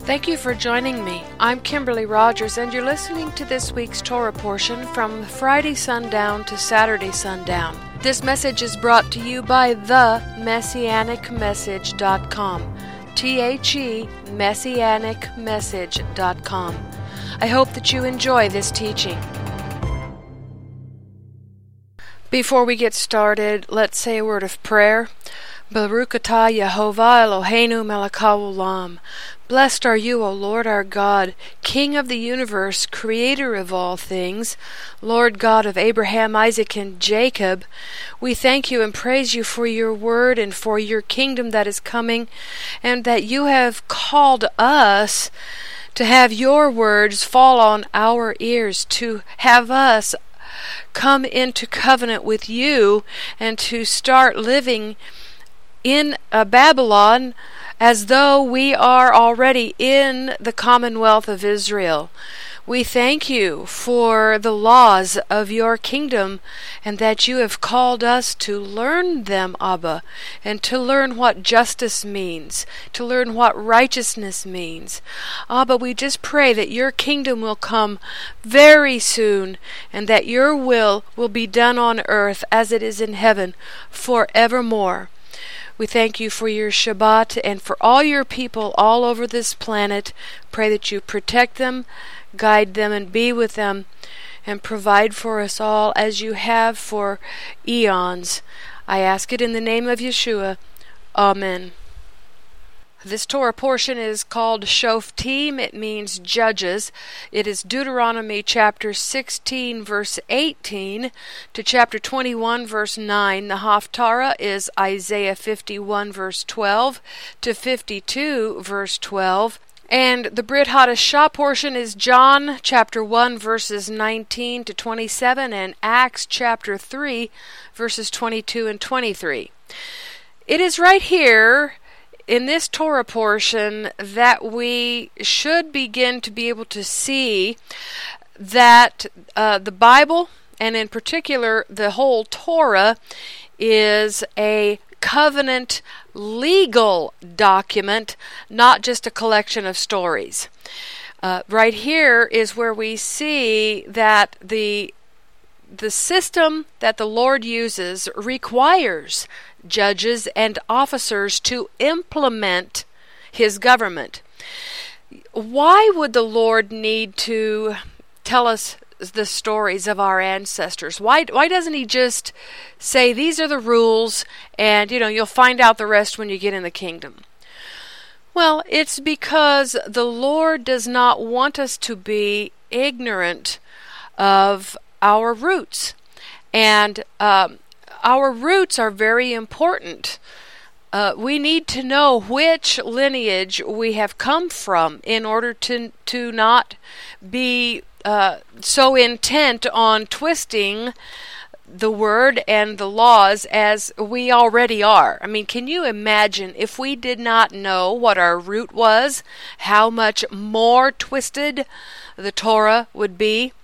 Thank you for joining me. I'm Kimberly Rogers, and you're listening to this week's Torah portion from Friday sundown to Saturday sundown. This message is brought to you by themessianicmessage.com. THE messianicmessage.com. I hope that you enjoy this teaching. Before we get started, let's say a word of prayer. Baruch atah Yehovah Eloheinu melech haolam. Blessed are you, O Lord our God, King of the universe, Creator of all things, Lord God of Abraham, Isaac, and Jacob. We thank you and praise you for your word and for your kingdom that is coming, and that you have called us to have your words fall on our ears, to have us come into covenant with you, and to start living in Babylon as though we are already in the Commonwealth of Israel. We thank you for the laws of your kingdom, and that you have called us to learn them, Abba, and to learn what justice means, to learn what righteousness means. Abba, we just pray that your kingdom will come very soon, and that your will be done on earth as it is in heaven forevermore. We thank you for your Shabbat and for all your people all over this planet. Pray that you protect them, guide them, and be with them, and provide for us all as you have for eons. I ask it in the name of Yeshua. Amen. This Torah portion is called Shoftim. It means judges. It is Deuteronomy chapter 16 verse 18 to chapter 21 verse 9. The Haftarah is Isaiah 51 verse 12 to 52 verse 12. And the Brit Hadashah portion is John chapter 1 verses 19 to 27 and Acts chapter 3 verses 22 and 23. It is right here in this Torah portion that we should begin to be able to see that the Bible, and in particular the whole Torah, is a covenant legal document, not just a collection of stories. Right here is where we see that the system that the Lord uses requires judges and officers to implement his government. Why would the Lord need to tell us the stories of our ancestors? Why doesn't he just say these are the rules and you'll find out the rest when you get in the kingdom? Well, it's because the Lord does not want us to be ignorant of our roots. And our roots are very important. We need to know which lineage we have come from in order to not be so intent on twisting the word and the laws as we already are. I mean, can you imagine if we did not know what our root was, how much more twisted the Torah would be?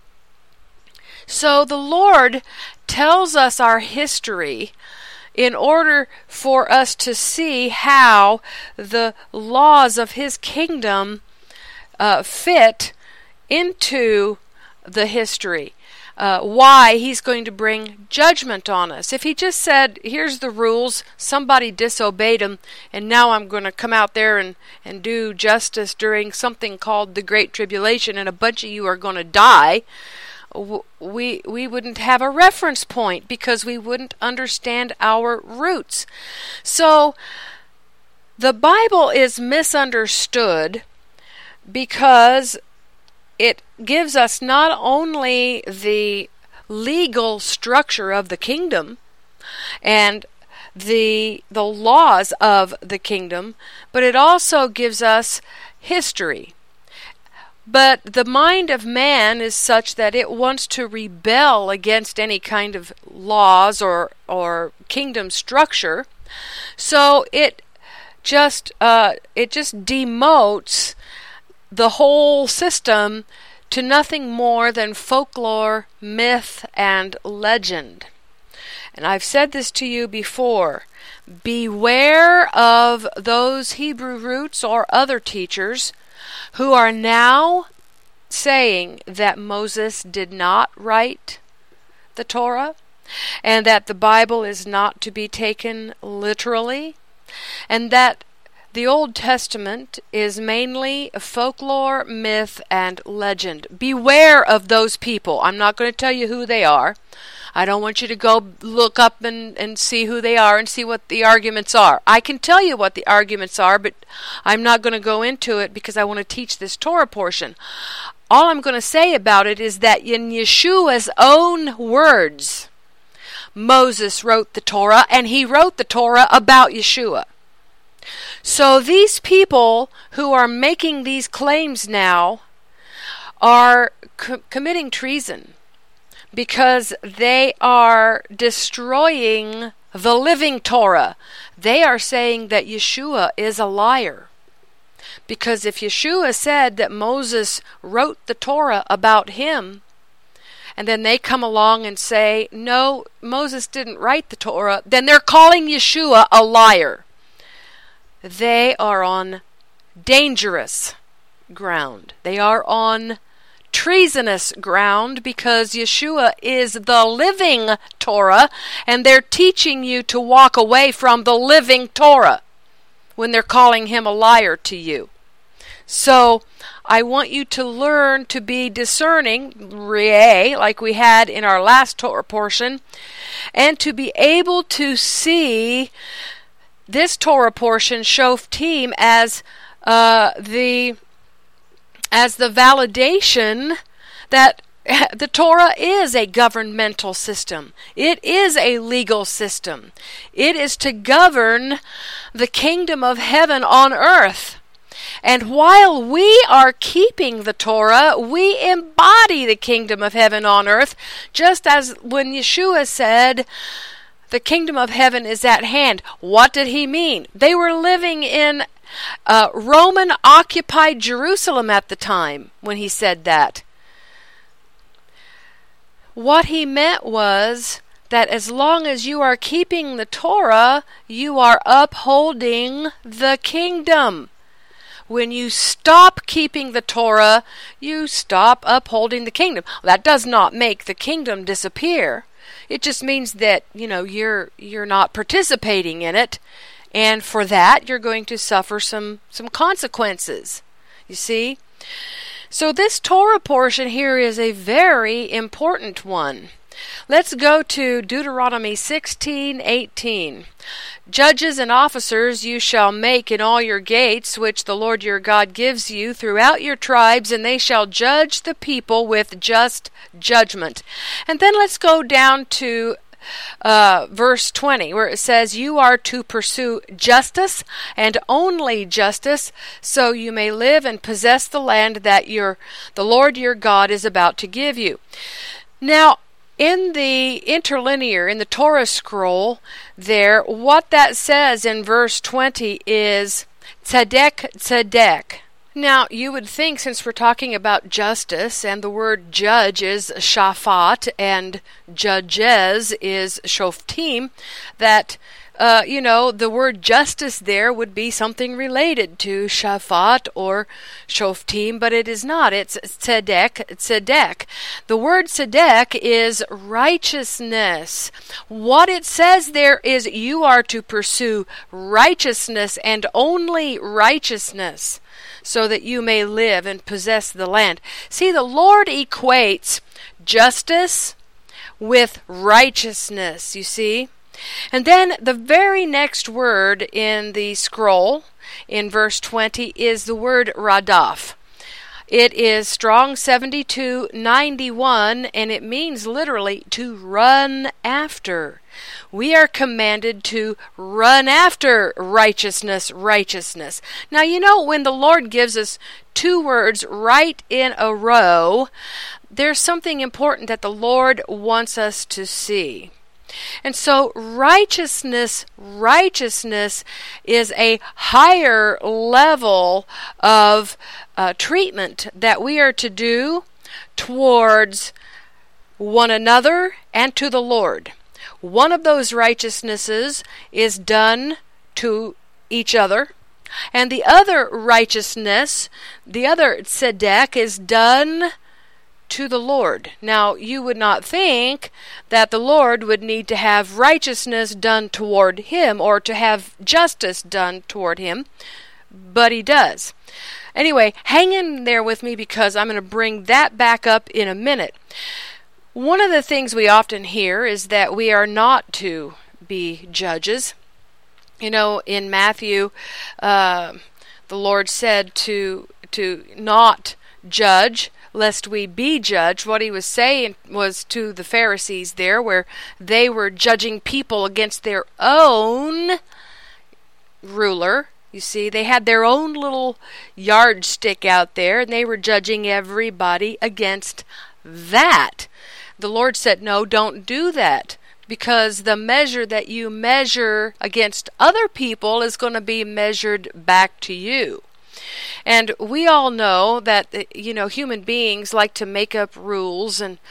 So the Lord tells us our history in order for us to see how the laws of his kingdom fit into the history. Why he's going to bring judgment on us. If he just said, here's the rules, somebody disobeyed them, and now I'm going to come out there and do justice during something called the Great Tribulation, and a bunch of you are going to die, we wouldn't have a reference point because we wouldn't understand our roots. So the Bible is misunderstood because it gives us not only the legal structure of the kingdom and the laws of the kingdom, but it also gives us history. But the mind of man is such that it wants to rebel against any kind of laws or kingdom structure. So it just demotes the whole system to nothing more than folklore, myth, and legend. And I've said this to you before. Beware of those Hebrew roots or other teachers who are now saying that Moses did not write the Torah, and that the Bible is not to be taken literally, and that the Old Testament is mainly folklore, myth, and legend. Beware of those people. I'm not going to tell you who they are. I don't want you to go look up and see who they are and see what the arguments are. I can tell you what the arguments are, but I'm not going to go into it because I want to teach this Torah portion. All I'm going to say about it is that in Yeshua's own words, Moses wrote the Torah, and he wrote the Torah about Yeshua. So these people who are making these claims now are committing treason because they are destroying the living Torah. They are saying that Yeshua is a liar. Because if Yeshua said that Moses wrote the Torah about him, and then they come along and say, no, Moses didn't write the Torah, then they're calling Yeshua a liar. They are on dangerous ground. They are on treasonous ground because Yeshua is the living Torah, and they're teaching you to walk away from the living Torah when they're calling him a liar to you. So I want you to learn to be discerning, Rieh, like we had in our last Torah portion, and to be able to see this Torah portion, Shoftim, as the validation that the Torah is a governmental system. It is a legal system. It is to govern the kingdom of heaven on earth. And while we are keeping the Torah, we embody the kingdom of heaven on earth, just as when Yeshua said, the kingdom of heaven is at hand. What did he mean? They were living in Roman-occupied Jerusalem at the time when he said that. What he meant was that as long as you are keeping the Torah, you are upholding the kingdom. When you stop keeping the Torah, you stop upholding the kingdom. That does not make the kingdom disappear. It just means that, you're not participating in it, and for that you're going to suffer some consequences. You see? So this Torah portion here is a very important one. Let's go to Deuteronomy 16:18. Judges and officers you shall make in all your gates, which the Lord your God gives you throughout your tribes, and they shall judge the people with just judgment. And then let's go down to verse 20, where it says, you are to pursue justice and only justice, so you may live and possess the land that the Lord your God is about to give you. Now, in the interlinear, in the Torah scroll there, what that says in verse 20 is tzedek, tzedek. Now, you would think, since we're talking about justice, and the word judge is shafat, and judges is shoftim, that the word justice there would be something related to shafat or shoftim, but it is not. It's tzedek, tzedek. The word tzedek is righteousness. What it says there is you are to pursue righteousness and only righteousness, so that you may live and possess the land. See, the Lord equates justice with righteousness, you see? And then the very next word in the scroll, in verse 20, is the word radaf. It is Strong 7291, and it means literally to run after. We are commanded to run after righteousness, righteousness. Now, when the Lord gives us two words right in a row, there's something important that the Lord wants us to see. And so righteousness is a higher level of treatment that we are to do towards one another and to the Lord. One of those righteousnesses is done to each other. And the other righteousness, the other tzedek, is done to the Lord. Now, you would not think that the Lord would need to have righteousness done toward him or to have justice done toward him, but he does. Anyway, hang in there with me because I'm going to bring that back up in a minute. One of the things we often hear is that we are not to be judges. You know, in Matthew, the Lord said to not judge, lest we be judged. What he was saying was to the Pharisees there, where they were judging people against their own ruler. You see, they had their own little yardstick out there, and they were judging everybody against that. The Lord said, no, don't do that, because the measure that you measure against other people is going to be measured back to you. And we all know that, human beings like to make up rules and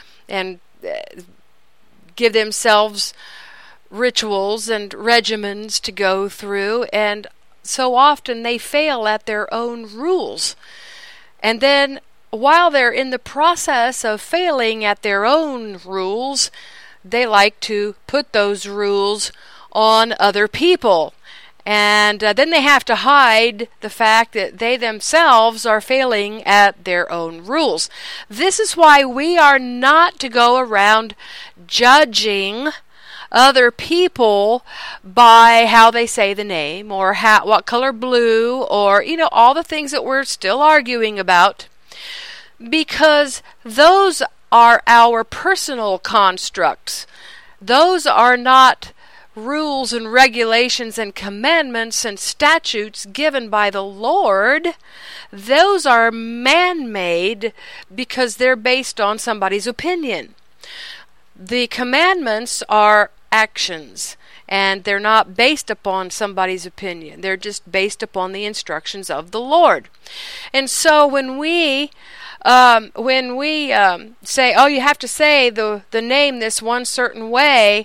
give themselves rituals and regimens to go through, and so often they fail at their own rules. And then while they're in the process of failing at their own rules, they like to put those rules on other people. And then they have to hide the fact that they themselves are failing at their own rules. This is why we are not to go around judging other people by how they say the name, or what color blue, or all the things that we're still arguing about, because those are our personal constructs. Those are not rules and regulations and commandments and statutes given by the Lord. Those are man-made because they're based on somebody's opinion. The commandments are actions, and they're not based upon somebody's opinion. They're just based upon the instructions of the Lord. And so when we say, oh, you have to say the name this one certain way,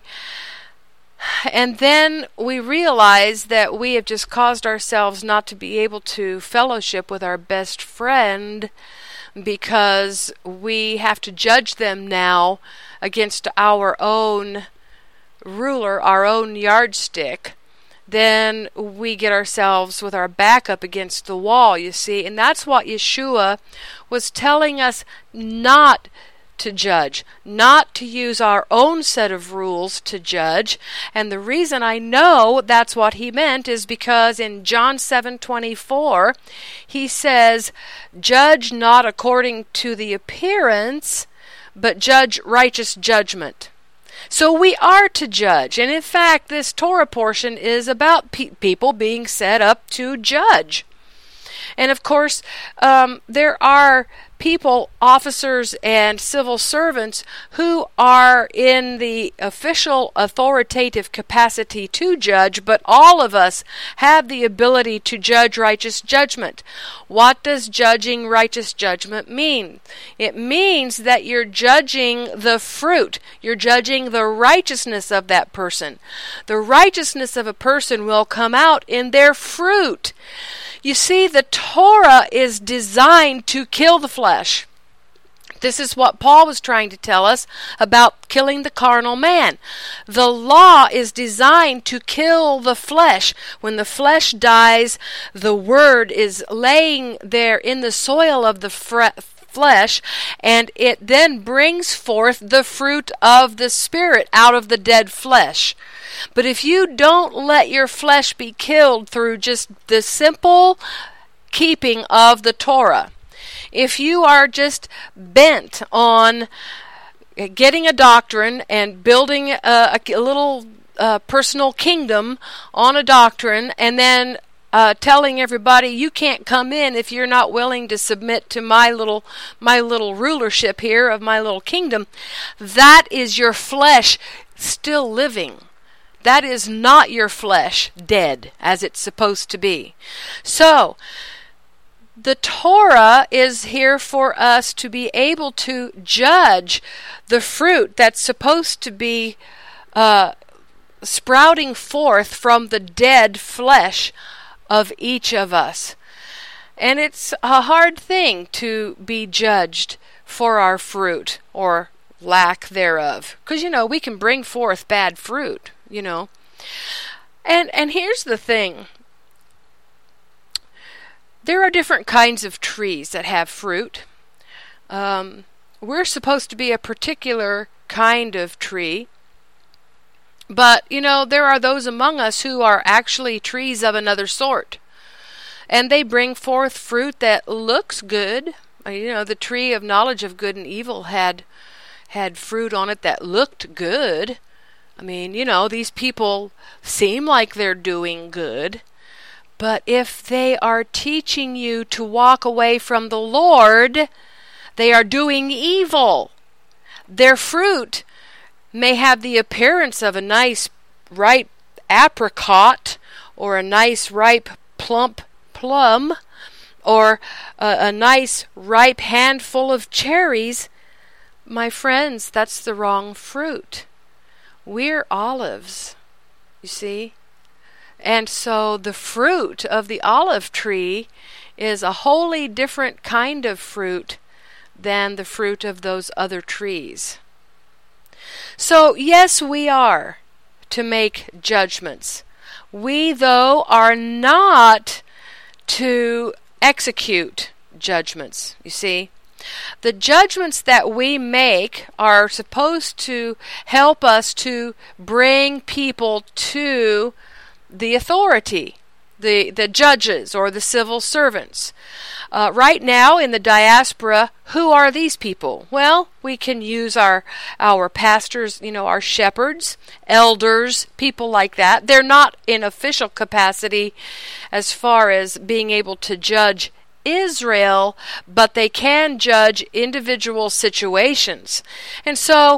and then we realize that we have just caused ourselves not to be able to fellowship with our best friend because we have to judge them now against our own ruler, our own yardstick, then we get ourselves with our back up against the wall, you see. And that's what Yeshua was telling us not to judge, not to use our own set of rules to judge. And the reason I know that's what he meant is because in John 7:24, he says, judge not according to the appearance, but judge righteous judgment. So we are to judge. And in fact, this Torah portion is about people being set up to judge. And of course, there are people, officers and civil servants, who are in the official authoritative capacity to judge, but all of us have the ability to judge righteous judgment. What does judging righteous judgment mean? It means that you're judging the fruit. You're judging the righteousness of that person. The righteousness of a person will come out in their fruit. You see, the Torah is designed to kill the flesh. This is what Paul was trying to tell us about killing the carnal man. The law is designed to kill the flesh. When the flesh dies, the word is laying there in the soil of the flesh, and it then brings forth the fruit of the Spirit out of the dead flesh. But if you don't let your flesh be killed through just the simple keeping of the Torah, if you are just bent on getting a doctrine and building a little personal kingdom on a doctrine, and then telling everybody you can't come in if you're not willing to submit to my little rulership here of my little kingdom, that is your flesh still living. That is not your flesh dead as it's supposed to be. So, the Torah is here for us to be able to judge the fruit that's supposed to be sprouting forth from the dead flesh of each of us. And it's a hard thing to be judged for our fruit or lack thereof. Because, we can bring forth bad fruit, And here's the thing. There are different kinds of trees that have fruit. We're supposed to be a particular kind of tree. But, there are those among us who are actually trees of another sort. And they bring forth fruit that looks good. The tree of knowledge of good and evil had fruit on it that looked good. These people seem like they're doing good. But if they are teaching you to walk away from the Lord, they are doing evil. Their fruit may have the appearance of a nice ripe apricot or a nice ripe plump plum or a nice ripe handful of cherries. My friends, that's the wrong fruit. We're olives, you see? And so the fruit of the olive tree is a wholly different kind of fruit than the fruit of those other trees. So, yes, we are to make judgments. We, though, are not to execute judgments, you see. The judgments that we make are supposed to help us to bring people to the authority, the judges or the civil servants. Right now in the diaspora, who are these people? Well, we can use our pastors, our shepherds, elders, people like that. They're not in official capacity as far as being able to judge Israel, but they can judge individual situations. And so,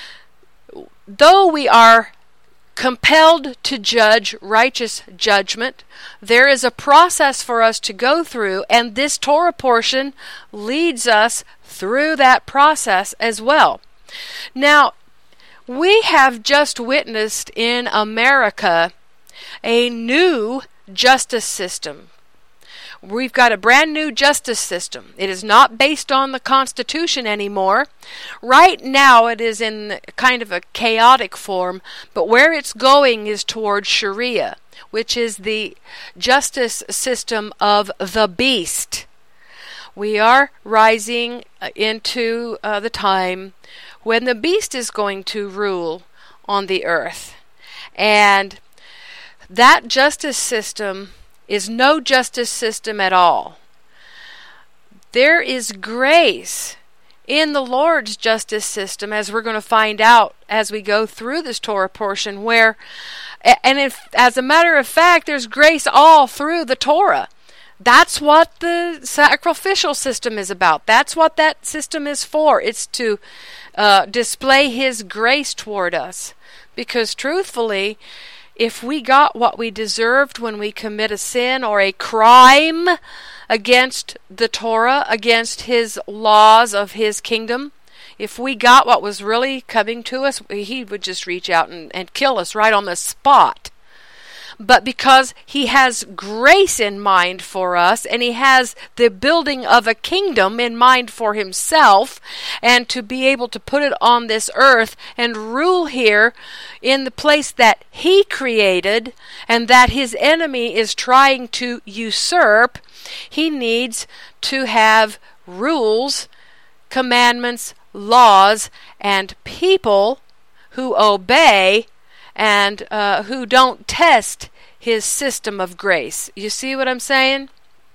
though we are compelled to judge righteous judgment, there is a process for us to go through, and this Torah portion leads us through that process as well. Now, we have just witnessed in America a new justice system. We've got a brand new justice system. It is not based on the Constitution anymore. Right now it is in kind of a chaotic form, but where it's going is towards Sharia, which is the justice system of the beast. We are rising into the time when the beast is going to rule on the earth. And that justice system is no justice system at all. There is grace in the Lord's justice system, as we're going to find out as we go through this Torah portion, as a matter of fact, there's grace all through the Torah. That's what the sacrificial system is about. That's what that system is for. It's to display His grace toward us. Because truthfully, if we got what we deserved when we commit a sin or a crime against the Torah, against His laws of His kingdom, if we got what was really coming to us, He would just reach out and kill us right on the spot. But because He has grace in mind for us, and He has the building of a kingdom in mind for Himself, and to be able to put it on this earth and rule here in the place that He created and that His enemy is trying to usurp, He needs to have rules, commandments, laws, and people who obey and who don't test His system of grace. You see what I'm saying?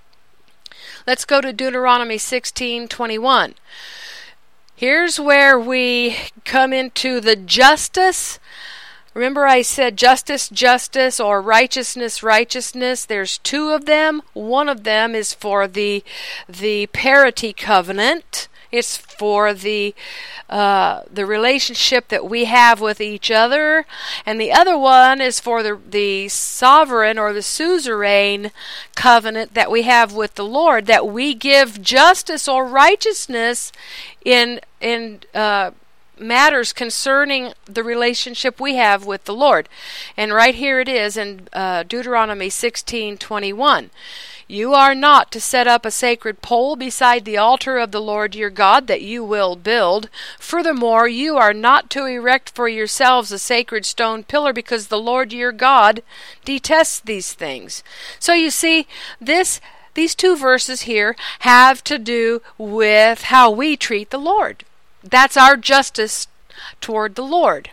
Let's go to Deuteronomy 16:21. Here's where we come into the justice. Remember I said justice, justice, or righteousness, righteousness. There's two of them. One of them is for the parity covenant. It's for the relationship that we have with each other, and the other one is for the sovereign or the suzerain covenant that we have with the Lord, that we give justice or righteousness in matters concerning the relationship we have with the Lord. And right here it is in Deuteronomy 16:21. You are not to set up a sacred pole beside the altar of the Lord your God that you will build. Furthermore, you are not to erect for yourselves a sacred stone pillar, because the Lord your God detests these things. So you see, these two verses here have to do with how we treat the Lord. That's our justice toward the Lord.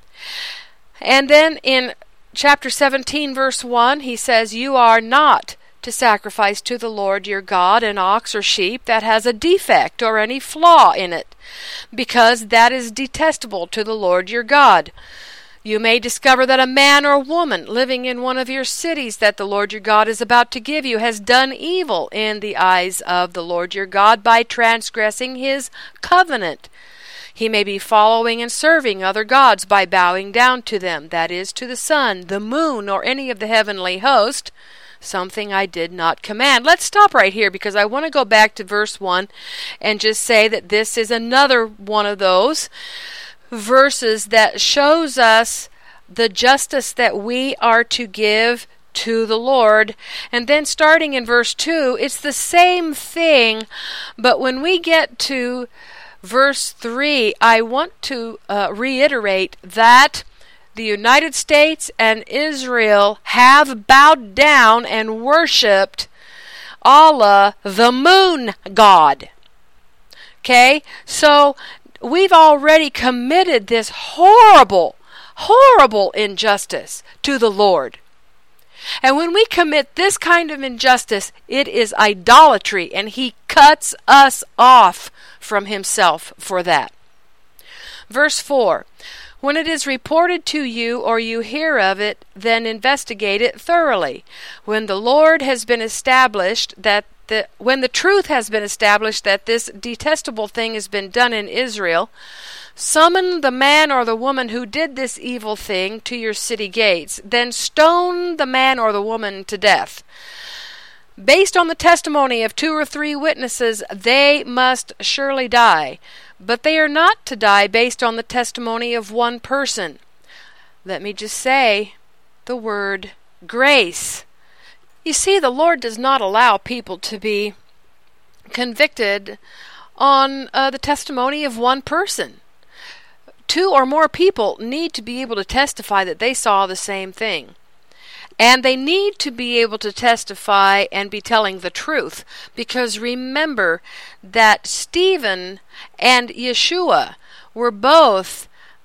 And then in chapter 17, verse 1, he says, you are not to sacrifice to the Lord your God an ox or sheep that has a defect or any flaw in it, because that is detestable to the Lord your God. You may discover that a man or woman living in one of your cities that the Lord your God is about to give you has done evil in the eyes of the Lord your God by transgressing his covenant. He may be following and serving other gods by bowing down to them, that is, to the sun, the moon, or any of the heavenly host, something I did not command. Let's stop right here, because I want to go back to verse 1 and just say that this is another one of those verses that shows us the justice that we are to give to the Lord. And then starting in verse 2, it's the same thing, but when we get to verse 3, I want to reiterate that the United States and Israel have bowed down and worshipped Allah, the moon god. Okay? So we've already committed this horrible injustice to the Lord. And when we commit this kind of injustice, it is idolatry, and he cuts us off from himself for that. Verse 4, when it is reported to you or you hear of it, then investigate it thoroughly. When the Lord has been established when the truth has been established that this detestable thing has been done in Israel, summon the man or the woman who did this evil thing to your city gates. Then stone the man or the woman to death. Based on the testimony of 2 or 3 witnesses, they must surely die. But they are not to die based on the testimony of one person. Let me just say the word grace. You see, the Lord does not allow people to be convicted on the testimony of one person. 2 or more people need to be able to testify that they saw the same thing. And they need to be able to testify and be telling the truth. Because remember that Stephen and Yeshua were both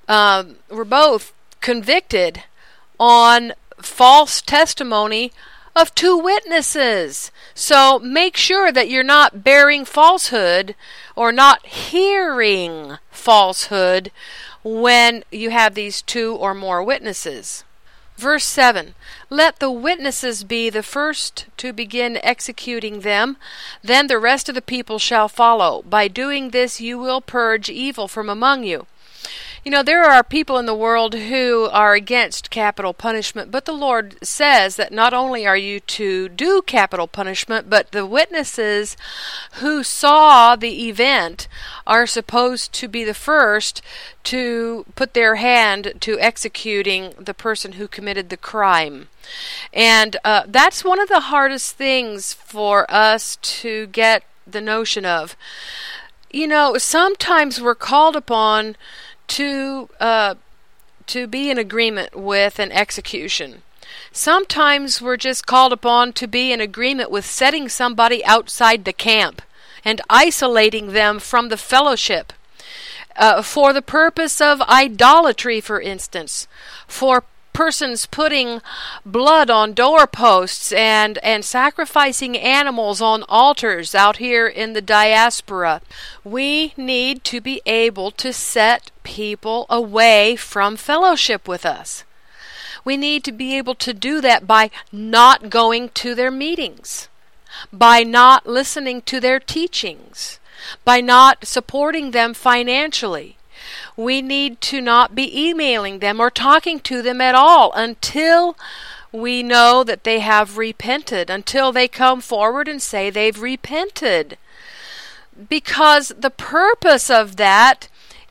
convicted on false testimony of 2 witnesses. So make sure that you're not bearing falsehood or not hearing falsehood when you have these 2 or more witnesses. Verse 7, let the witnesses be the first to begin executing them, then the rest of the people shall follow. By doing this you will purge evil from among you. You know, there are people in the world who are against capital punishment, but the Lord says that not only are you to do capital punishment, but the witnesses who saw the event are supposed to be the first to put their hand to executing the person who committed the crime. And that's one of the hardest things for us to get the notion of. You know, sometimes we're called upon to be in agreement with an execution. Sometimes we're just called upon to be in agreement with setting somebody outside the camp and isolating them from the fellowship for the purpose of idolatry, for instance, for persons putting blood on doorposts and sacrificing animals on altars out here in the diaspora. We need to be able to set people away from fellowship with us. We need to be able to do that by not going to their meetings, by not listening to their teachings, by not supporting them financially. We need to not be emailing them or talking to them at all until we know that they have repented, until they come forward and say they've repented. Because the purpose of that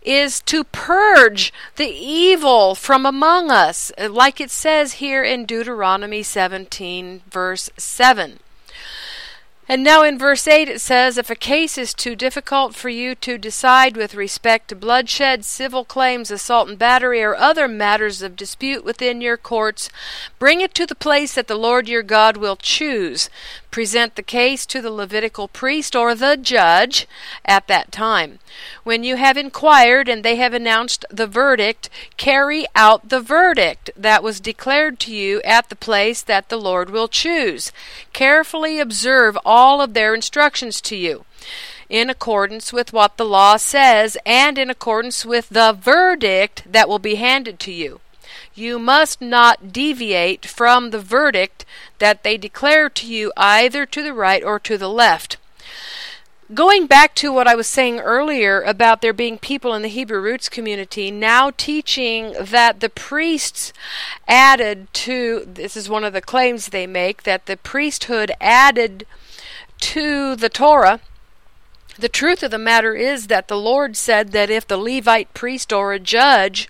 is to purge the evil from among us, like it says here in Deuteronomy 17, verse 7. And now in verse 8 it says, if a case is too difficult for you to decide with respect to bloodshed, civil claims, assault and battery, or other matters of dispute within your courts, bring it to the place that the Lord your God will choose. Present the case to the Levitical priest or the judge at that time. When you have inquired and they have announced the verdict, carry out the verdict that was declared to you at the place that the Lord will choose. Carefully observe all of their instructions to you, in accordance with what the law says and in accordance with the verdict that will be handed to you. You must not deviate from the verdict that they declare to you, either to the right or to the left. Going back to what I was saying earlier about there being people in the Hebrew roots community now teaching that the priests added to, this is one of the claims they make, that the priesthood added to the Torah. The truth of the matter is that the Lord said that if the Levite priest or a judge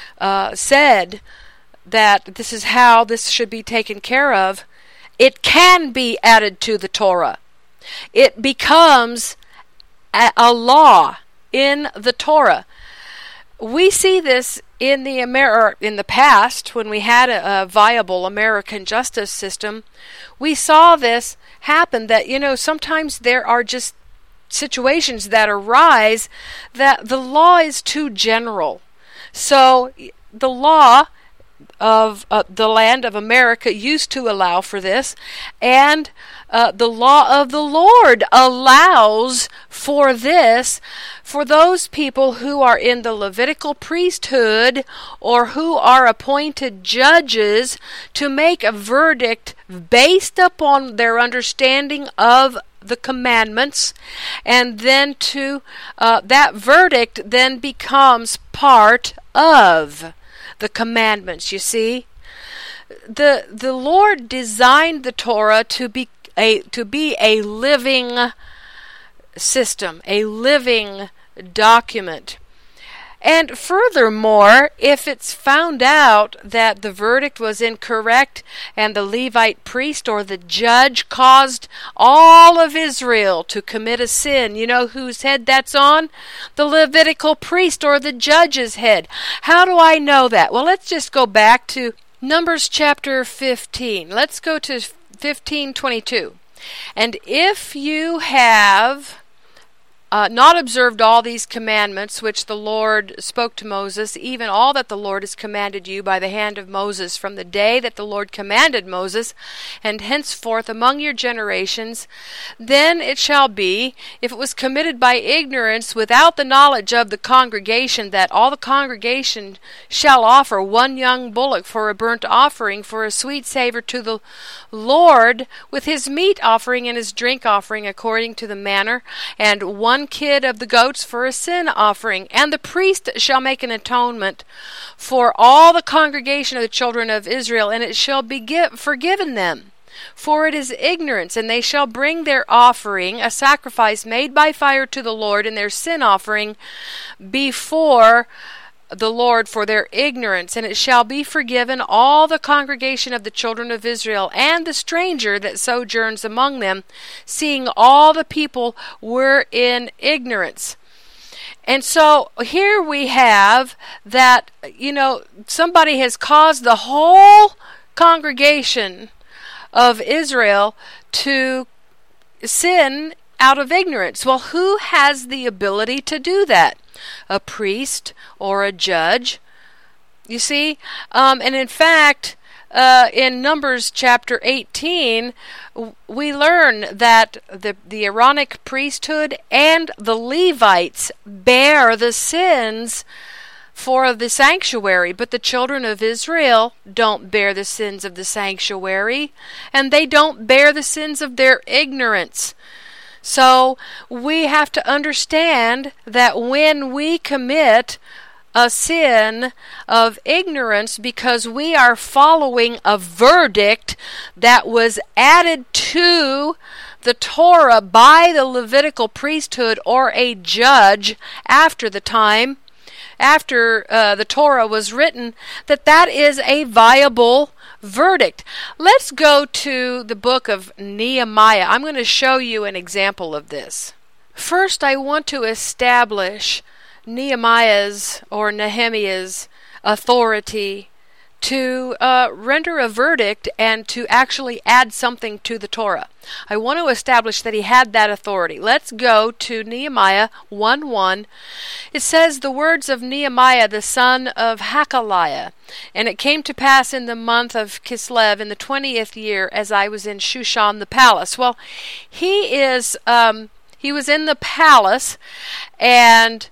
said that this is how this should be taken care of, it can be added to the Torah. It becomes a law in the Torah. We see this in the past when we had a viable American justice system. We saw this happen, that sometimes there are just situations that arise that the law is too general. So the law of the land of America used to allow for this, and the law of the Lord allows for this for those people who are in the Levitical priesthood or who are appointed judges to make a verdict based upon their understanding of the commandments, and then that verdict then becomes part of the commandments. You see, the Lord designed the Torah to be a living system, a living document. And furthermore, if it's found out that the verdict was incorrect and the Levite priest or the judge caused all of Israel to commit a sin, you know whose head that's on? The Levitical priest or the judge's head. How do I know that? Well, let's just go back to Numbers chapter 15. Let's go to 15:22. And if you have not observed all these commandments which the Lord spoke to Moses, even all that the Lord has commanded you by the hand of Moses, from the day that the Lord commanded Moses, and henceforth among your generations, then it shall be, if it was committed by ignorance without the knowledge of the congregation, that all the congregation shall offer one young bullock for a burnt offering, for a sweet savor to the Lord, with his meat offering and his drink offering according to the manner, and one kid of the goats for a sin offering. And the priest shall make an atonement for all the congregation of the children of Israel, and it shall be forgiven them. For it is ignorance, and they shall bring their offering, a sacrifice made by fire to the Lord, and their sin offering before the Lord for their ignorance, and it shall be forgiven all the congregation of the children of Israel, and the stranger that sojourns among them, seeing all the people were in ignorance. And so here we have that, somebody has caused the whole congregation of Israel to sin out of ignorance. Well, who has the ability to do that? A priest or a judge, you see? And in fact, in Numbers chapter 18, we learn that the Aaronic priesthood and the Levites bear the sins for the sanctuary, but the children of Israel don't bear the sins of the sanctuary, and they don't bear the sins of their ignorance. So we have to understand that when we commit a sin of ignorance because we are following a verdict that was added to the Torah by the Levitical priesthood or a judge after the time, after the Torah was written, that is a viable verdict. Let's go to the book of Nehemiah. I'm going to show you an example of this. First, I want to establish Nehemiah's or Nehemiah's authority to render a verdict and to actually add something to the Torah. I want to establish that he had that authority. Let's go to Nehemiah 1:1. It says, "The words of Nehemiah the son of Hakaliah. And it came to pass in the month of Kislev in the 20th year, as I was in Shushan the palace." Well, he was in the palace, and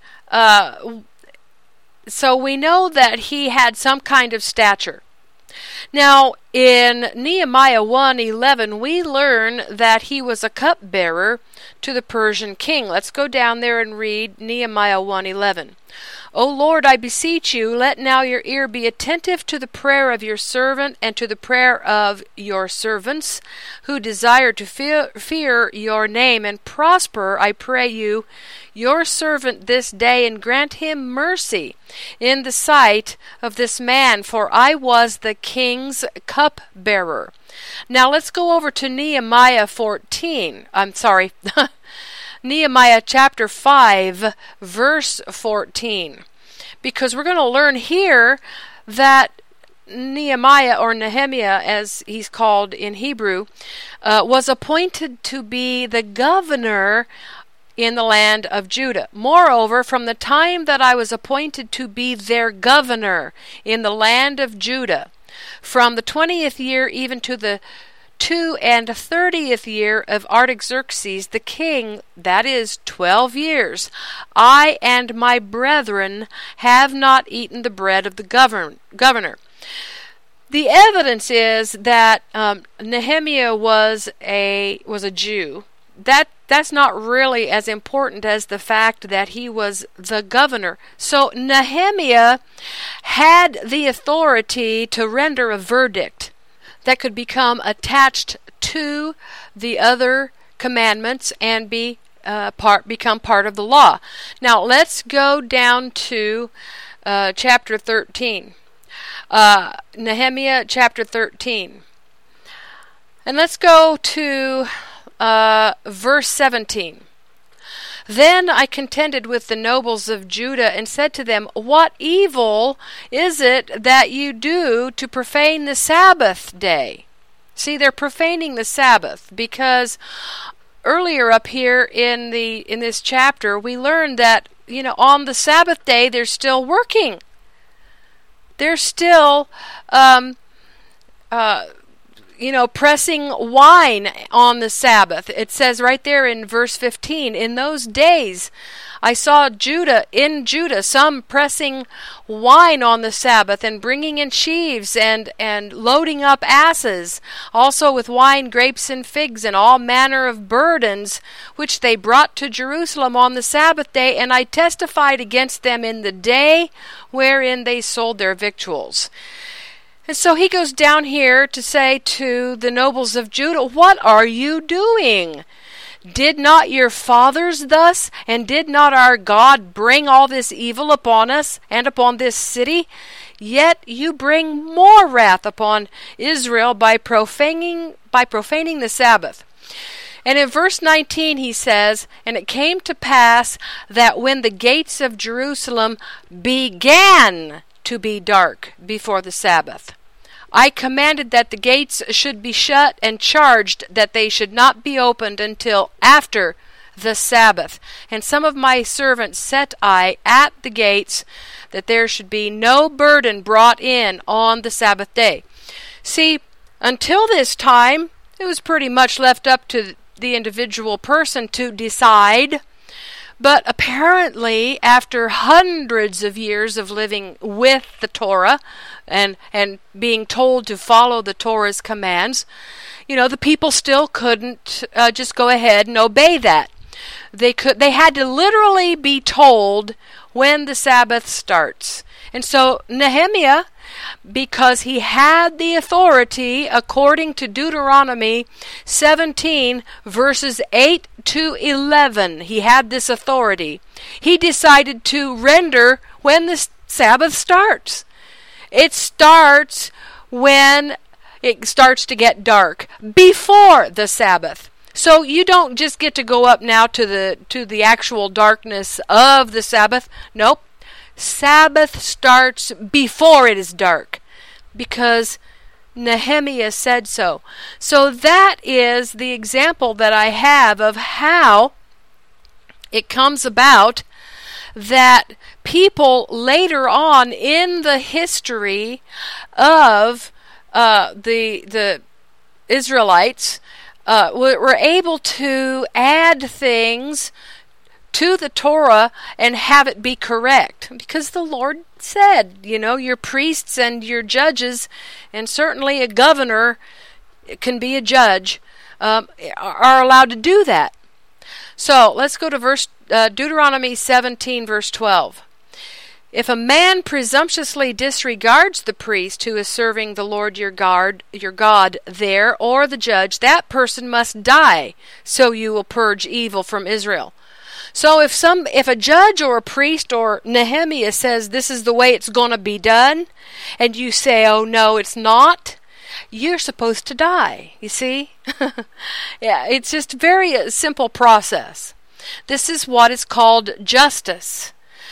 so we know that he had some kind of stature. Now, in Nehemiah 1:11, we learn that he was a cupbearer to the Persian king. Let's go down there and read Nehemiah 1:11. "O Lord, I beseech you, let now your ear be attentive to the prayer of your servant and to the prayer of your servants, who desire to fear your name, and prosper, I pray you, your servant this day, and grant him mercy in the sight of this man, for I was the king's cupbearer." Now let's go over to Nehemiah 14. Nehemiah chapter 5, verse 14. Because we're going to learn here that Nehemiah, or Nehemiah as he's called in Hebrew, was appointed to be the governor in the land of Judah. "Moreover, from the time that I was appointed to be their governor in the land of Judah, from the 20th year even to the 32nd year of Artaxerxes the king, that is 12 years, I and my brethren have not eaten the bread of the governor." The evidence is that Nehemiah was a Jew. That's not really as important as the fact that he was the governor. So Nehemiah had the authority to render a verdict that could become attached to the other commandments and become part of the law. Now let's go down to chapter 13. Nehemiah chapter 13. And let's go to verse 17. "Then I contended with the nobles of Judah and said to them, What evil is it that you do to profane the Sabbath day?" See, they're profaning the Sabbath because earlier up here in this chapter we learned that on the Sabbath day they're still working. They're still pressing wine on the Sabbath. It says right there in verse 15, "In those days I saw in Judah some pressing wine on the Sabbath and bringing in sheaves and loading up asses, also with wine, grapes, and figs, and all manner of burdens, which they brought to Jerusalem on the Sabbath day, and I testified against them in the day wherein they sold their victuals." And so he goes down here to say to the nobles of Judah, "What are you doing? Did not your fathers thus, and did not our God bring all this evil upon us and upon this city? Yet you bring more wrath upon Israel by profaning the Sabbath." And in verse 19 he says, "And it came to pass that when the gates of Jerusalem began to be dark before the Sabbath, I commanded that the gates should be shut and charged that they should not be opened until after the Sabbath. And some of my servants set I at the gates, that there should be no burden brought in on the Sabbath day." See, until this time, it was pretty much left up to the individual person to decide. But apparently, after hundreds of years of living with the Torah and being told to follow the Torah's commands, the people still couldn't just go ahead and obey that. They had to literally be told when the Sabbath starts. And so Nehemiah because he had the authority according to Deuteronomy 17 verses 8 to 11. He had this authority. He decided to render when the Sabbath starts. It starts when it starts to get dark, before the Sabbath. So you don't just get to go up now to the actual darkness of the Sabbath. Nope. Sabbath starts before it is dark, because Nehemiah said so. So that is the example that I have of how it comes about that people later on in the history of the Israelites were able to add things to the Torah and have it be correct, because the Lord said, your priests and your judges, and certainly a governor can be a judge, are allowed to do that. So let's go to Deuteronomy 17 verse 12. If a man presumptuously disregards the priest who is serving the Lord your God there, or the judge, that person must die, so you will purge evil from Israel. So if a judge or a priest or Nehemiah says this is the way it's going to be done, and you say, oh no, it's not, you're supposed to die, you see? Yeah, it's just a very simple process. This is what is called justice.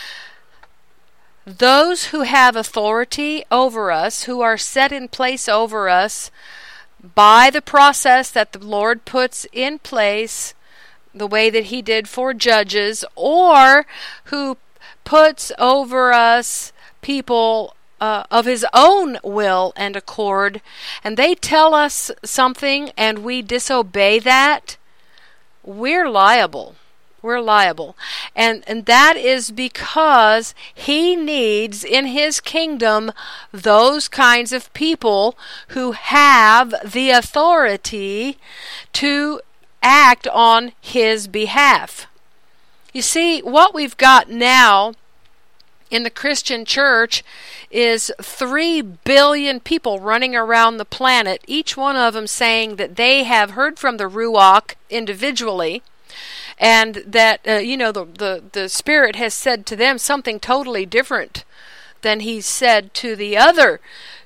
Those who have authority over us, who are set in place over us by the process that the Lord puts in place, the way that he did for judges, or who puts over us people of his own will and accord, and they tell us something and we disobey that, we're liable. We're liable. And that is because he needs in his kingdom those kinds of people who have the authority to act on his behalf. You see, what we've got now in the Christian church is 3 billion people running around the planet, each one of them saying that they have heard from the Ruach individually, and that the Spirit has said to them something totally different than he said to the other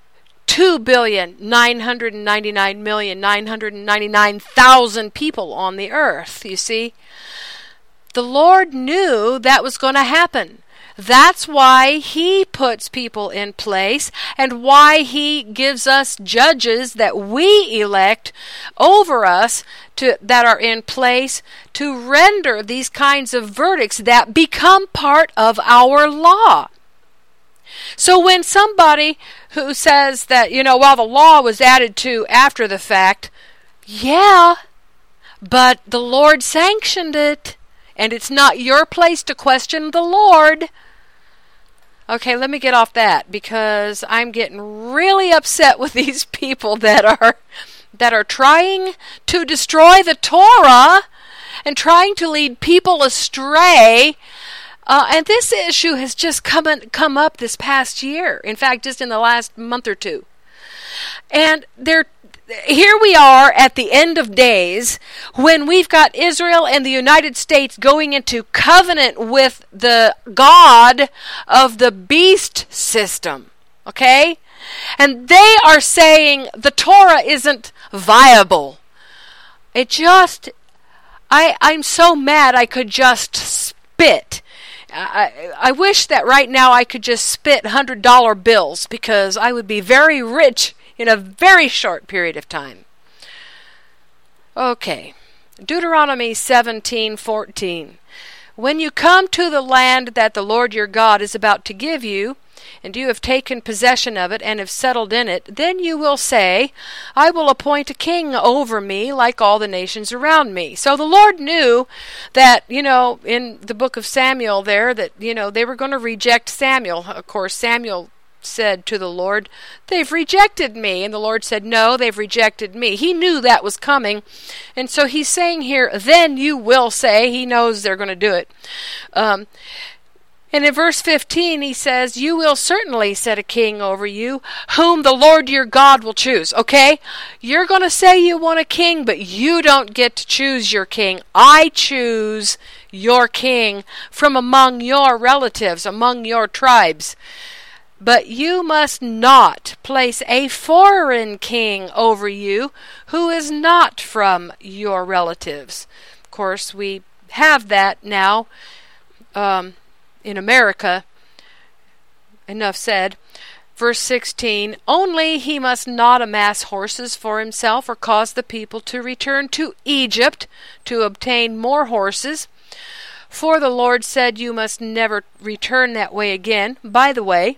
2,999,999,000 people on the earth, you see. The Lord knew that was going to happen. That's why he puts people in place, and why he gives us judges that we elect over us that are in place to render these kinds of verdicts that become part of our law. So when somebody who says that, well, the law was added to after the fact, yeah, but the Lord sanctioned it, and it's not your place to question the Lord. Okay, let me get off that, because I'm getting really upset with these people that are trying to destroy the Torah and trying to lead people astray. And this issue has just come up this past year. In fact, just in the last month or two. And here we are at the end of days, when we've got Israel and the United States going into covenant with the God of the beast system. Okay? And they are saying the Torah isn't viable. I'm so mad I could just spit. I wish that right now I could just spit $100 bills, because I would be very rich in a very short period of time. Okay, Deuteronomy 17:14. When you come to the land that the Lord your God is about to give you, and you have taken possession of it and have settled in it, then you will say, I will appoint a king over me like all the nations around me. So the Lord knew that, in the book of Samuel there, that, they were going to reject Samuel. Of course, Samuel said to the Lord, they've rejected me. And the Lord said, no, they've rejected me. He knew that was coming. And so he's saying here, then you will say, he knows they're going to do it. And in verse 15 he says, you will certainly set a king over you, whom the Lord your God will choose. Okay? You're going to say you want a king, but you don't get to choose your king. I choose your king from among your relatives, among your tribes. But you must not place a foreign king over you who is not from your relatives. Of course, we have that now in America. Enough said. Verse 16, only he must not amass horses for himself or cause the people to return to Egypt to obtain more horses. For the Lord said you must never return that way again. By the way,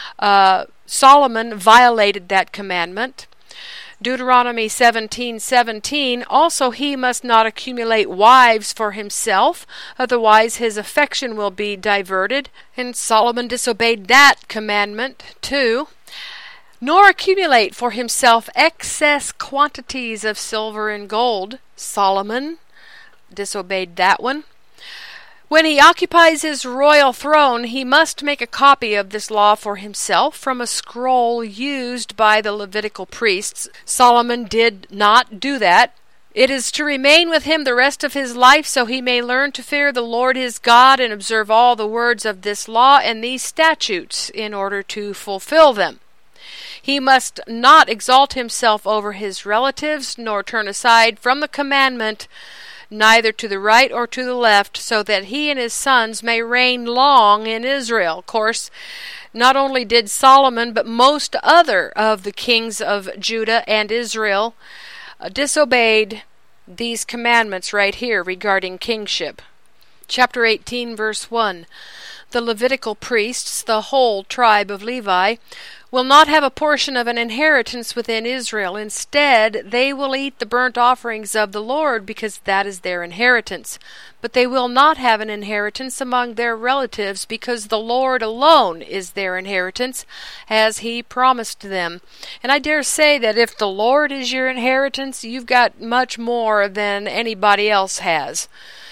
Solomon violated that commandment. Deuteronomy 17:17, also he must not accumulate wives for himself, otherwise his affection will be diverted. And Solomon disobeyed that commandment too. Nor accumulate for himself excess quantities of silver and gold. Solomon disobeyed that one. When he occupies his royal throne, he must make a copy of this law for himself from a scroll used by the Levitical priests. Solomon did not do that. It is to remain with him the rest of his life, so he may learn to fear the Lord his God and observe all the words of this law and these statutes in order to fulfill them. He must not exalt himself over his relatives, nor turn aside from the commandment, neither to the right or to the left, so that he and his sons may reign long in Israel. Of course, not only did Solomon, but most other of the kings of Judah and Israel disobeyed these commandments right here regarding kingship. Chapter 18, verse 1. The Levitical priests, the whole tribe of Levi, will not have a portion of an inheritance within Israel. Instead, they will eat the burnt offerings of the Lord, because that is their inheritance. But they will not have an inheritance among their relatives, because the Lord alone is their inheritance, as he promised them. And I dare say that if the Lord is your inheritance, you've got much more than anybody else has.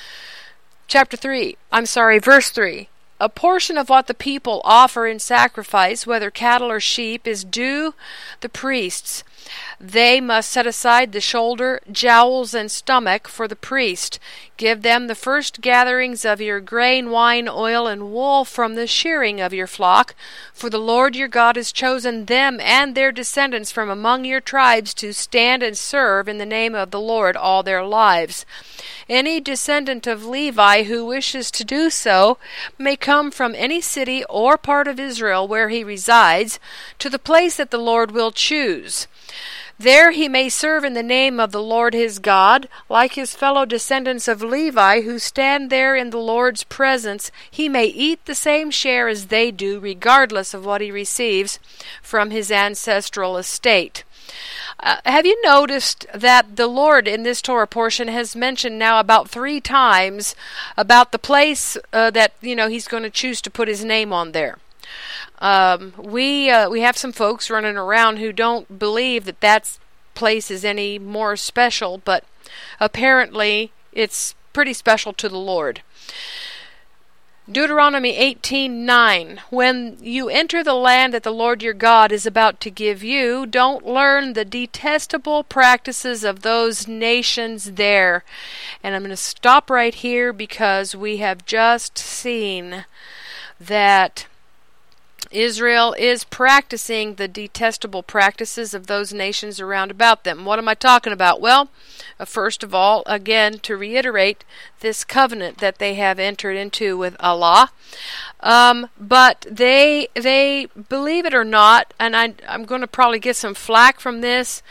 Verse 3. A portion of what the people offer in sacrifice, whether cattle or sheep, is due the priests. They must set aside the shoulder, jowls, and stomach for the priest. Give them the first gatherings of your grain, wine, oil, and wool from the shearing of your flock. For the Lord your God has chosen them and their descendants from among your tribes to stand and serve in the name of the Lord all their lives. Any descendant of Levi who wishes to do so may come from any city or part of Israel where he resides to the place that the Lord will choose. There he may serve in the name of the Lord his God. Like his fellow descendants of Levi who stand there in the Lord's presence, he may eat the same share as they do, regardless of what he receives from his ancestral estate. Have you noticed that the Lord in this Torah portion has mentioned now about 3 times about the place that he's going to choose to put his name on there? We have some folks running around who don't believe that place is any more special, but apparently it's pretty special to the Lord. Deuteronomy 18:9. When you enter the land that the Lord your God is about to give you, don't learn the detestable practices of those nations there. And I'm going to stop right here because we have just seen that Israel is practicing the detestable practices of those nations around about them. What am I talking about? Well, first of all, again, to reiterate this covenant that they have entered into with Allah. But they believe it or not, and I'm going to probably get some flack from this,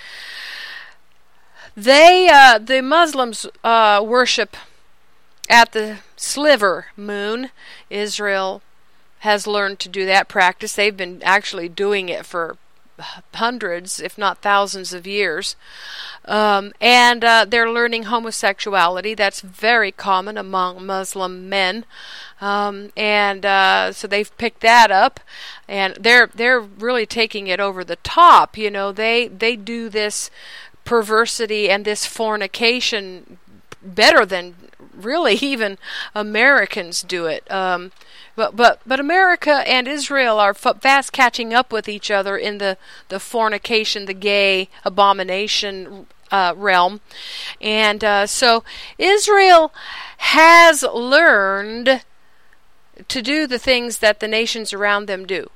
the Muslims worship at the sliver moon. Israel has learned to do that practice. They've been actually doing it for hundreds, if not thousands of years. And they're learning homosexuality. That's very common among Muslim men. So they've picked that up, and they're really taking it over the top. They do this perversity and this fornication better than really even Americans do it. But America and Israel are fast catching up with each other in the fornication, the gay abomination realm. And so Israel has learned to do the things that the nations around them do.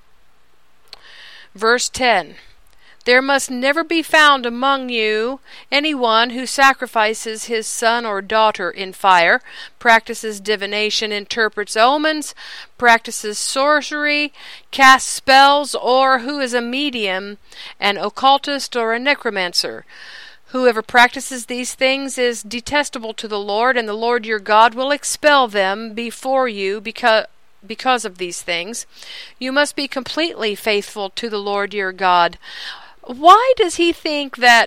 Verse 10. There must never be found among you anyone who sacrifices his son or daughter in fire, practices divination, interprets omens, practices sorcery, casts spells, or who is a medium, an occultist, or a necromancer. Whoever practices these things is detestable to the Lord, and the Lord your God will expel them before you because of these things. You must be completely faithful to the Lord your God. Why does he think that,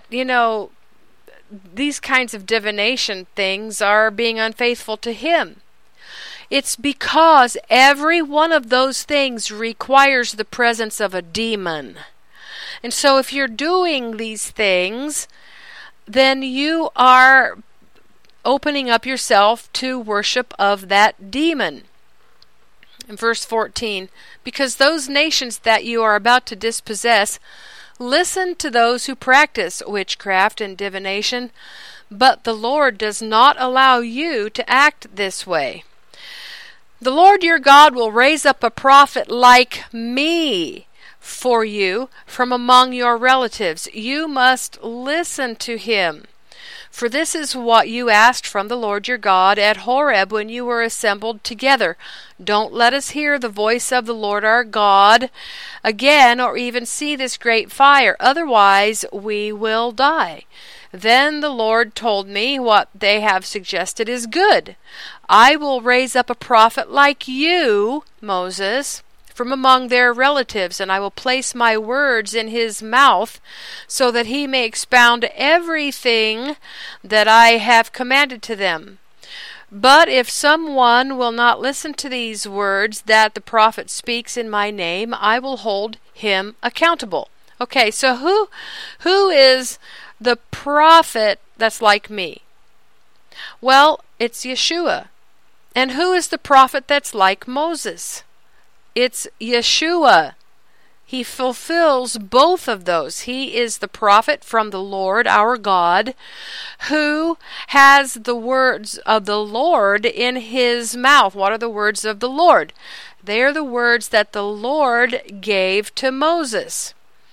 these kinds of divination things are being unfaithful to him? It's because every one of those things requires the presence of a demon. And so if you're doing these things, then you are opening up yourself to worship of that demon. In verse 14, because those nations that you are about to dispossess listen to those who practice witchcraft and divination, but the Lord does not allow you to act this way. The Lord your God will raise up a prophet like me for you from among your relatives. You must listen to him. For this is what you asked from the Lord your God at Horeb when you were assembled together. Don't let us hear the voice of the Lord our God again, or even see this great fire. Otherwise we will die. Then the Lord told me, what they have suggested is good. I will raise up a prophet like you, Moses, from among their relatives, and I will place my words in his mouth, so that he may expound everything that I have commanded to them. But if someone will not listen to these words that the prophet speaks in my name, I will hold him accountable. Okay, so who is the prophet that's like me? Well, it's Yeshua. And who is the prophet that's like Moses? It's Yeshua. He fulfills both of those. He is the prophet from the Lord our God, who has the words of the Lord in his mouth. What are the words of the Lord? They are the words that the Lord gave to Moses.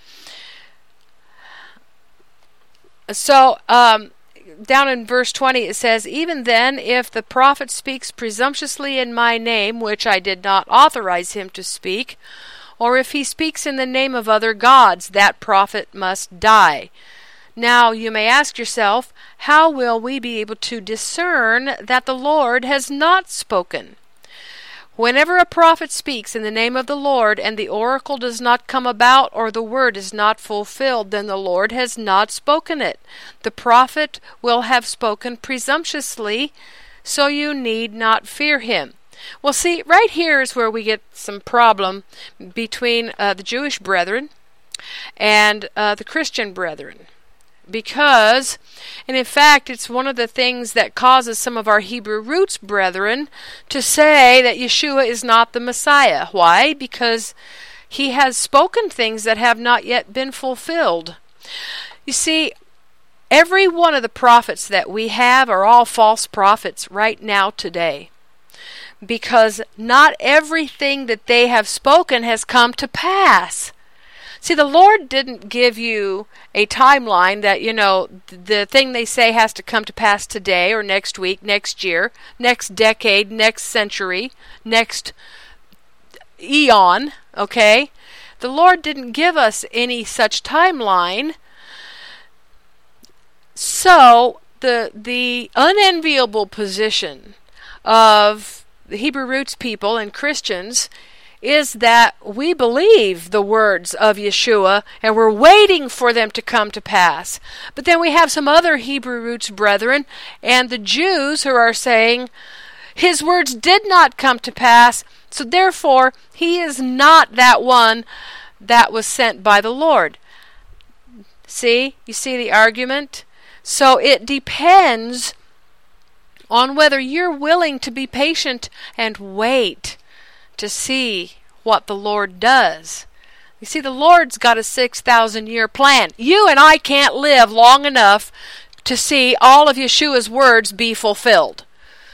So, down in verse 20 it says, even then, if the prophet speaks presumptuously in my name, which I did not authorize him to speak, or if he speaks in the name of other gods, that prophet must die. Now you may ask yourself, how will we be able to discern that the Lord has not spoken? Whenever a prophet speaks in the name of the Lord, and the oracle does not come about, or the word is not fulfilled, then the Lord has not spoken it. The prophet will have spoken presumptuously, so you need not fear him. Well, see, right here is where we get some problem between the Jewish brethren and the Christian brethren. Because, and in fact, it's one of the things that causes some of our Hebrew roots brethren to say that Yeshua is not the Messiah. Why? Because he has spoken things that have not yet been fulfilled. You see, every one of the prophets that we have are all false prophets right now today. Because not everything that they have spoken has come to pass. See, the Lord didn't give you a timeline that, the thing they say has to come to pass today or next week, next year, next decade, next century, next eon, okay? The Lord didn't give us any such timeline. So, the unenviable position of the Hebrew roots people and Christians is that we believe the words of Yeshua and we're waiting for them to come to pass. But then we have some other Hebrew roots brethren and the Jews who are saying his words did not come to pass, so therefore he is not that one that was sent by the Lord. See? You see the argument? So it depends on whether you're willing to be patient and wait to see what the Lord does. You see, the Lord's got a 6,000-year plan. You and I can't live long enough to see all of Yeshua's words be fulfilled.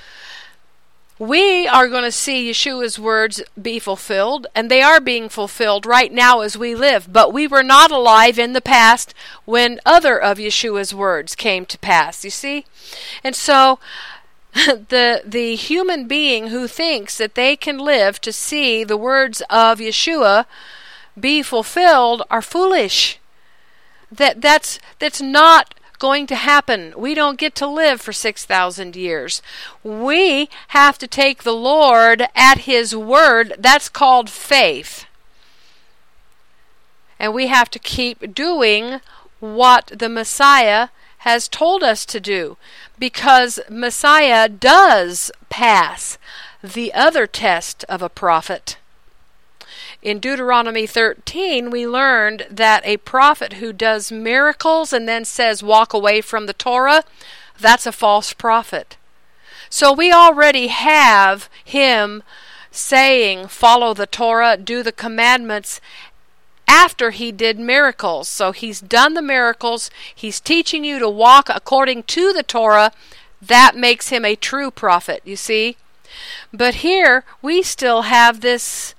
We are going to see Yeshua's words be fulfilled, and they are being fulfilled right now as we live. But we were not alive in the past when other of Yeshua's words came to pass, you see? And so the human being who thinks that they can live to see the words of Yeshua be fulfilled are foolish. That's not going to happen. We don't get to live for 6,000 years. We have to take the Lord at His word. That's called faith. And we have to keep doing what the Messiah has told us to do, because Messiah does pass the other test of a prophet. In Deuteronomy 13, we learned that a prophet who does miracles and then says, walk away from the Torah, that's a false prophet. So we already have him saying, follow the Torah, do the commandments, after he did miracles. So he's done the miracles, he's teaching you to walk according to the Torah. That makes him a true prophet, you see. But here, we still have this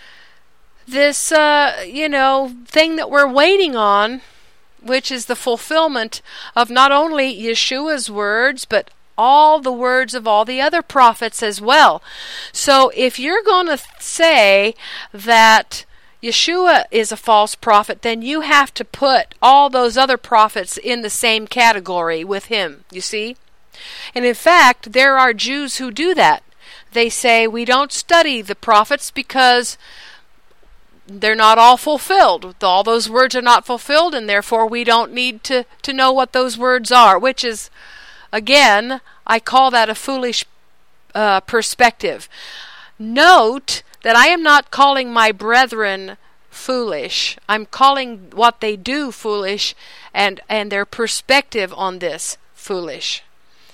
thing that we're waiting on, which is the fulfillment of not only Yeshua's words, but all the words of all the other prophets as well. So if you're going to say that Yeshua is a false prophet, then you have to put all those other prophets in the same category with him, you see? And in fact, there are Jews who do that. They say, we don't study the prophets because they're not all fulfilled. All those words are not fulfilled, and therefore we don't need to know what those words are, which is, again, I call that a foolish perspective. Note that I am not calling my brethren foolish. I'm calling what they do foolish, and their perspective on this foolish.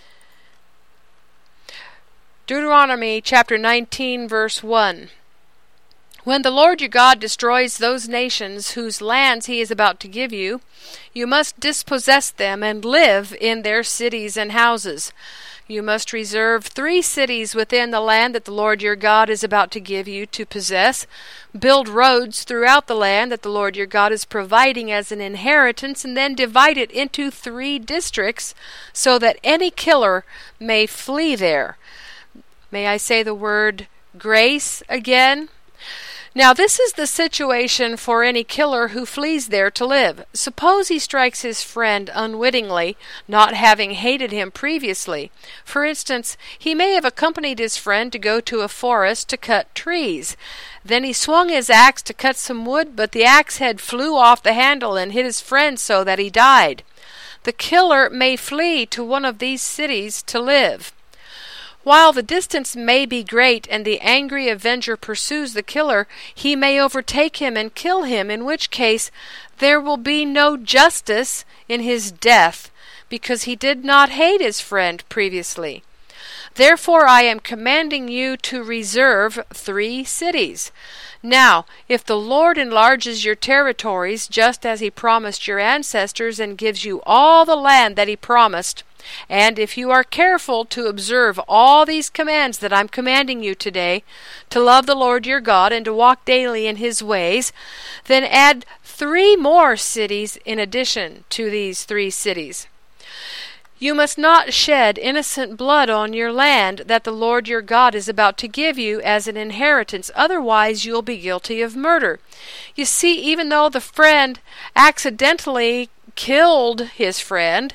Deuteronomy chapter 19, verse 1. When the Lord your God destroys those nations whose lands he is about to give you, you must dispossess them and live in their cities and houses. You must reserve 3 cities within the land that the Lord your God is about to give you to possess. Build roads throughout the land that the Lord your God is providing as an inheritance, and then divide it into 3 districts so that any killer may flee there. May I say the word grace again? Now, this is the situation for any killer who flees there to live. Suppose he strikes his friend unwittingly, not having hated him previously. For instance, he may have accompanied his friend to go to a forest to cut trees. Then he swung his axe to cut some wood, but the axe head flew off the handle and hit his friend so that he died. The killer may flee to one of these cities to live. While the distance may be great and the angry avenger pursues the killer, he may overtake him and kill him, in which case there will be no justice in his death, because he did not hate his friend previously. Therefore I am commanding you to reserve 3 cities. Now, if the Lord enlarges your territories, just as he promised your ancestors, and gives you all the land that he promised, and if you are careful to observe all these commands that I'm commanding you today, to love the Lord your God and to walk daily in his ways, then add 3 more cities in addition to these 3 cities. You must not shed innocent blood on your land that the Lord your God is about to give you as an inheritance, otherwise you'll be guilty of murder. You see, even though the friend accidentally killed his friend,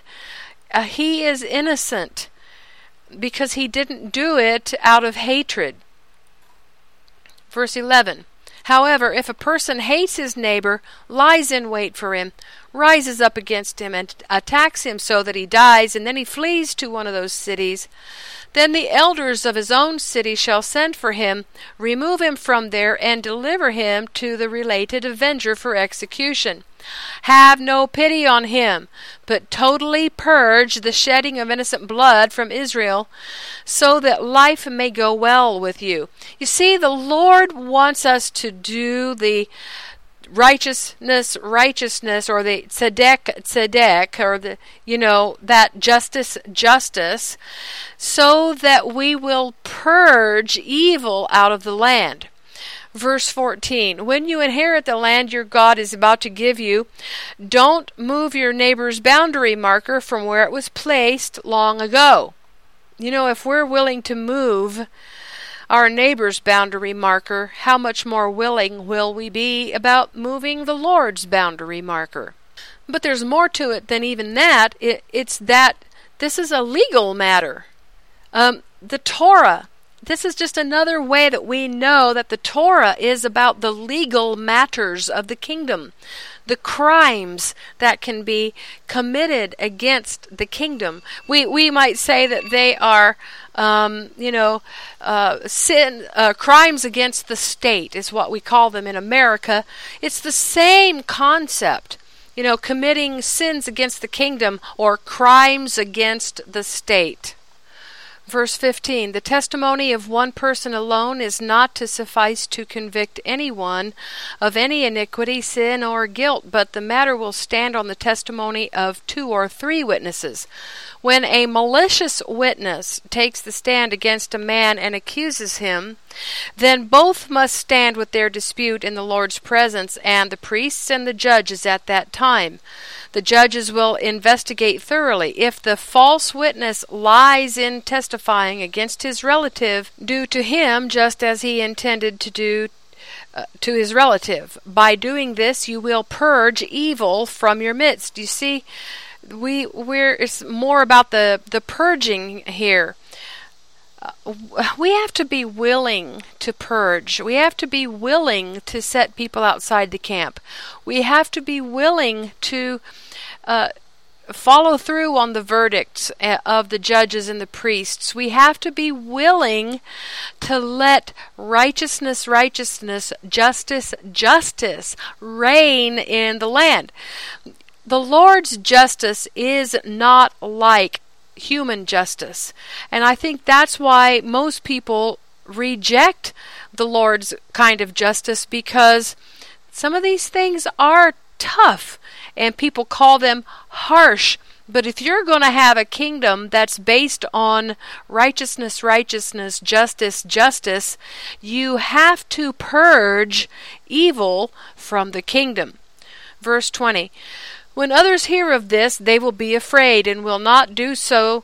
he is innocent because he didn't do it out of hatred. Verse 11. However, if a person hates his neighbor, lies in wait for him, rises up against him, and attacks him so that he dies, and then he flees to one of those cities, Then the elders of his own city shall send for him, remove him from there, and deliver him to the related avenger for execution. Have no pity on him, but totally purge the shedding of innocent blood from Israel, so that life may go well with you. You see, the Lord wants us to do the righteousness, or the tzedek, or the, that justice, so that we will purge evil out of the land. Verse 14, when you inherit the land your God is about to give you, don't move your neighbor's boundary marker from where it was placed long ago. If we're willing to move our neighbor's boundary marker, how much more willing will we be about moving the Lord's boundary marker? But there's more to it than even that. It's that this is a legal matter. The Torah, this is just another way that we know that the Torah is about the legal matters of the kingdom, the crimes that can be committed against the kingdom. We might say that they are, sin, crimes against the state is what we call them in America. It's the same concept, committing sins against the kingdom or crimes against the state. Verse 15, the testimony of one person alone is not to suffice to convict anyone of any iniquity, sin, or guilt, but the matter will stand on the testimony of 2 or 3 witnesses. When a malicious witness takes the stand against a man and accuses him, then both must stand with their dispute in the Lord's presence, and the priests and the judges at that time. The judges will investigate thoroughly. If the false witness lies in testifying against his relative, do to him just as he intended to do to his relative. By doing this, you will purge evil from your midst. You see, it's more about the purging here. We have to be willing to purge. We have to be willing to set people outside the camp. We have to be willing to follow through on the verdicts of the judges and the priests. We have to be willing to let righteousness, justice reign in the land. The Lord's justice is not like human justice. And I think that's why most people reject the Lord's kind of justice, because some of these things are tough and people call them harsh. But if you're going to have a kingdom that's based on righteousness, justice, you have to purge evil from the kingdom. Verse 20, when others hear of this, they will be afraid and will not do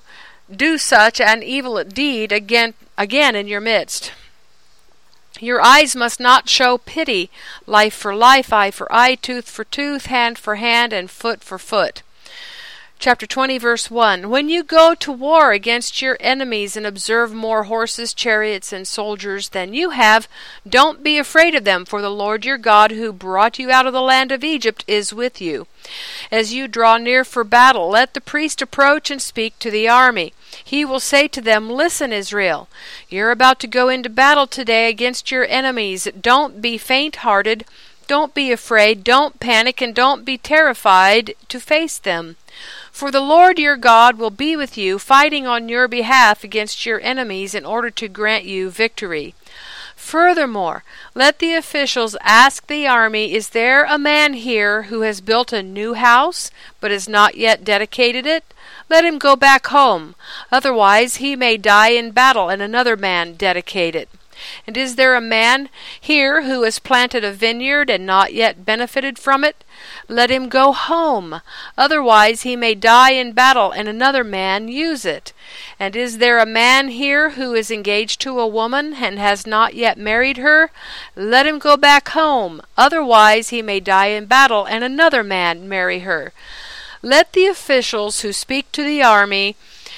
such an evil deed again in your midst. Your eyes must not show pity, life for life, eye for eye, tooth for tooth, hand for hand, and foot for foot. Chapter 20, verse 1. When you go to war against your enemies and observe more horses, chariots, and soldiers than you have, don't be afraid of them, for the Lord your God, who brought you out of the land of Egypt, is with you. As you draw near for battle, let the priest approach and speak to the army. He will say to them, listen, Israel, you're about to go into battle today against your enemies. Don't be faint-hearted. Don't be afraid. Don't panic, and don't be terrified to face them. For the Lord your God will be with you, fighting on your behalf against your enemies in order to grant you victory. Furthermore, let the officials ask the army, is there a man here who has built a new house, but has not yet dedicated it? Let him go back home. Otherwise he may die in battle, and another man dedicate it. And is there a man here who has planted a vineyard and not yet benefited from it? Let him go home. Otherwise he may die in battle, and another man use it. And is there a man here who is engaged to a woman and has not yet married her? Let him go back home. Otherwise he may die in battle, and another man marry her. Let the officials who speak to the army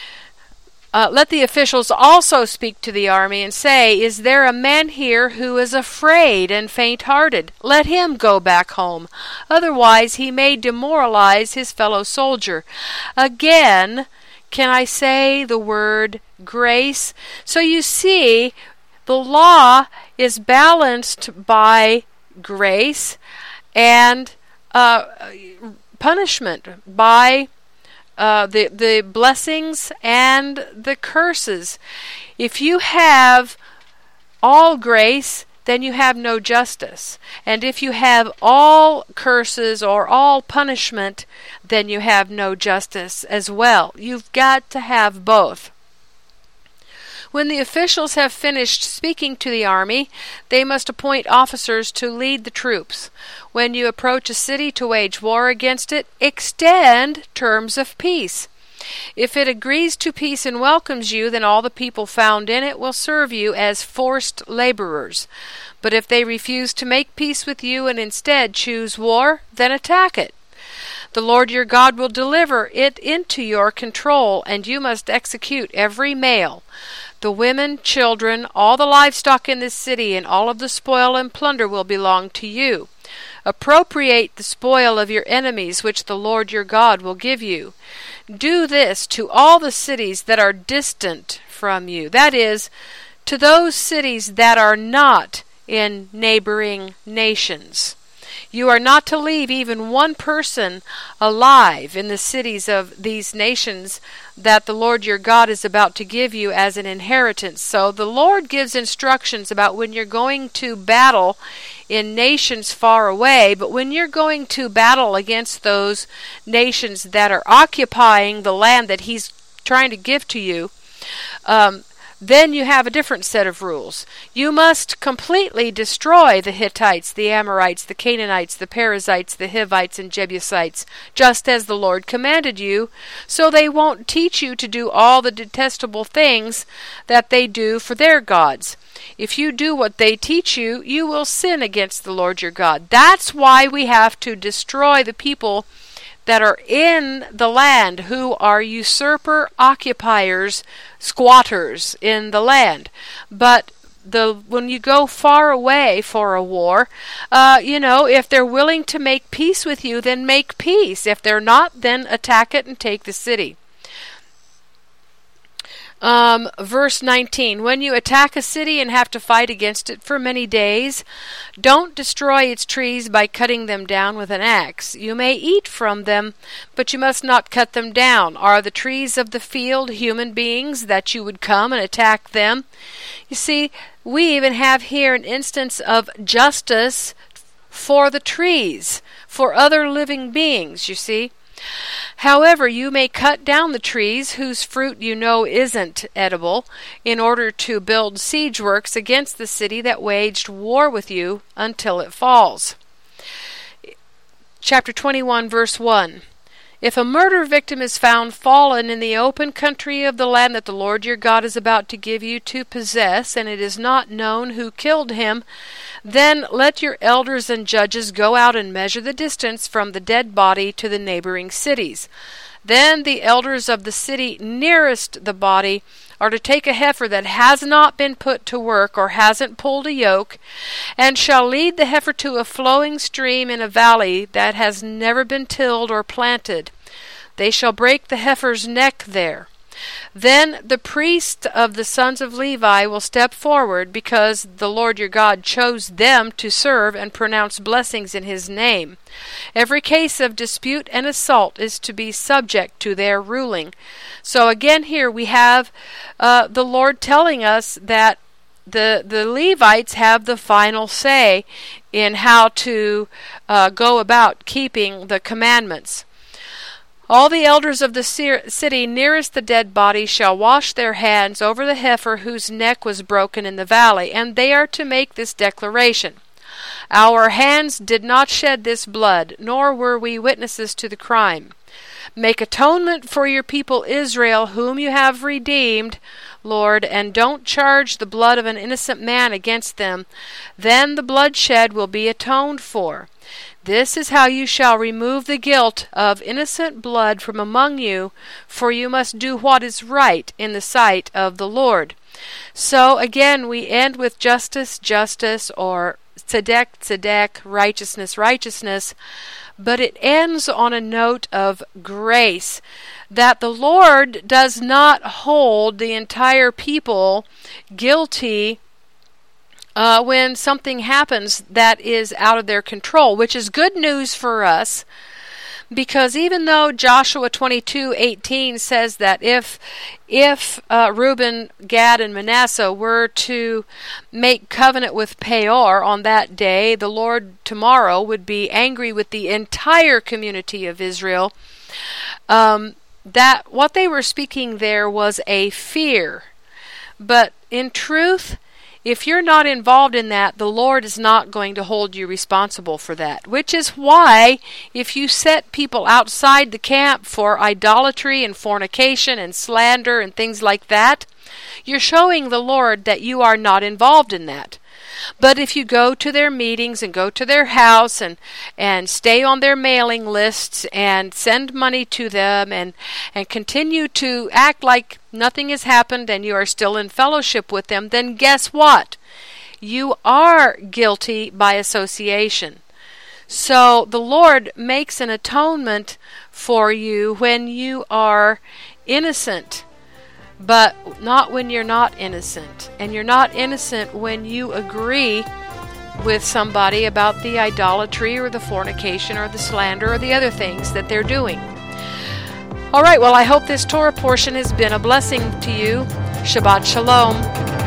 let the officials also speak to the army and say, is there a man here who is afraid and faint-hearted? Let him go back home. Otherwise he may demoralize his fellow soldier. Again, can I say the word grace? So you see, the law is balanced by grace and punishment, by the blessings and the curses. If you have all grace, then you have no justice. And if you have all curses or all punishment, then you have no justice as well. You've got to have both. When the officials have finished speaking to the army, they must appoint officers to lead the troops. When you approach a city to wage war against it, extend terms of peace. If it agrees to peace and welcomes you, then all the people found in it will serve you as forced laborers. But if they refuse to make peace with you and instead choose war, then attack it. The Lord your God will deliver it into your control, and you must execute every male, the women, children, all the livestock in this city, and all of the spoil and plunder will belong to you. Appropriate the spoil of your enemies, which the Lord your God will give you. Do this to all the cities that are distant from you, that is, to those cities that are not in neighboring nations. You are not to leave even one person alive in the cities of these nations that the Lord your God is about to give you as an inheritance. So the Lord gives instructions about when you're going to battle in nations far away, but when you're going to battle against those nations that are occupying the land that He's trying to give to you, then you have a different set of rules. You must completely destroy the Hittites, the Amorites, the Canaanites, the Perizzites, the Hivites, and Jebusites, just as the Lord commanded you, so they won't teach you to do all the detestable things that they do for their gods. If you do what they teach you, you will sin against the Lord your God. That's why we have to destroy the people that are in the land who are usurper occupiers, squatters in the land. But when you go far away for a war, if they're willing to make peace with you, then make peace. If they're not, then attack it and take the city. Verse 19, when you attack a city and have to fight against it for many days, don't destroy its trees by cutting them down with an axe. You may eat from them, but you must not cut them down. Are the trees of the field human beings that you would come and attack them? You see, we even have here an instance of justice for the trees, for other living beings, you see. However, you may cut down the trees whose fruit you know isn't edible, in order to build siege works against the city that waged war with you until it falls. Chapter 21, verse 1. If a murder victim is found fallen in the open country of the land that the Lord your God is about to give you to possess, and it is not known who killed him, then let your elders and judges go out and measure the distance from the dead body to the neighboring cities. Then the elders of the city nearest the body are to take a heifer that has not been put to work or hasn't pulled a yoke, and shall lead the heifer to a flowing stream in a valley that has never been tilled or planted. They shall break the heifer's neck there. Then the priest of the sons of Levi will step forward, because the Lord your God chose them to serve and pronounce blessings in his name. Every case of dispute and assault is to be subject to their ruling. So again here we have the Lord telling us that the Levites have the final say in how to go about keeping the commandments. All the elders of the city nearest the dead body shall wash their hands over the heifer whose neck was broken in the valley, and they are to make this declaration: Our hands did not shed this blood, nor were we witnesses to the crime. Make atonement for your people Israel, whom you have redeemed, Lord, and don't charge the blood of an innocent man against them. Then the bloodshed will be atoned for. This is how you shall remove the guilt of innocent blood from among you, for you must do what is right in the sight of the Lord. So again we end with justice, justice, or tzedek, tzedek, righteousness, righteousness. but it ends on a note of grace, that the Lord does not hold the entire people guilty when something happens that is out of their control, which is good news for us, because even though Joshua 22:18 says that if Reuben, Gad, and Manasseh were to make covenant with Peor on that day, the Lord tomorrow would be angry with the entire community of Israel, that what they were speaking there was a fear. But in truth, if you're not involved in that, the Lord is not going to hold you responsible for that. Which is why, if you set people outside the camp for idolatry and fornication and slander and things like that, you're showing the Lord that you are not involved in that. But if you go to their meetings and go to their house and stay on their mailing lists and send money to them and continue to act like nothing has happened and you are still in fellowship with them, then guess what? You are guilty by association. So the Lord makes an atonement for you when you are innocent, but not when you're not innocent. And you're not innocent when you agree with somebody about the idolatry or the fornication or the slander or the other things that they're doing. All right, well, I hope this Torah portion has been a blessing to you. Shabbat Shalom.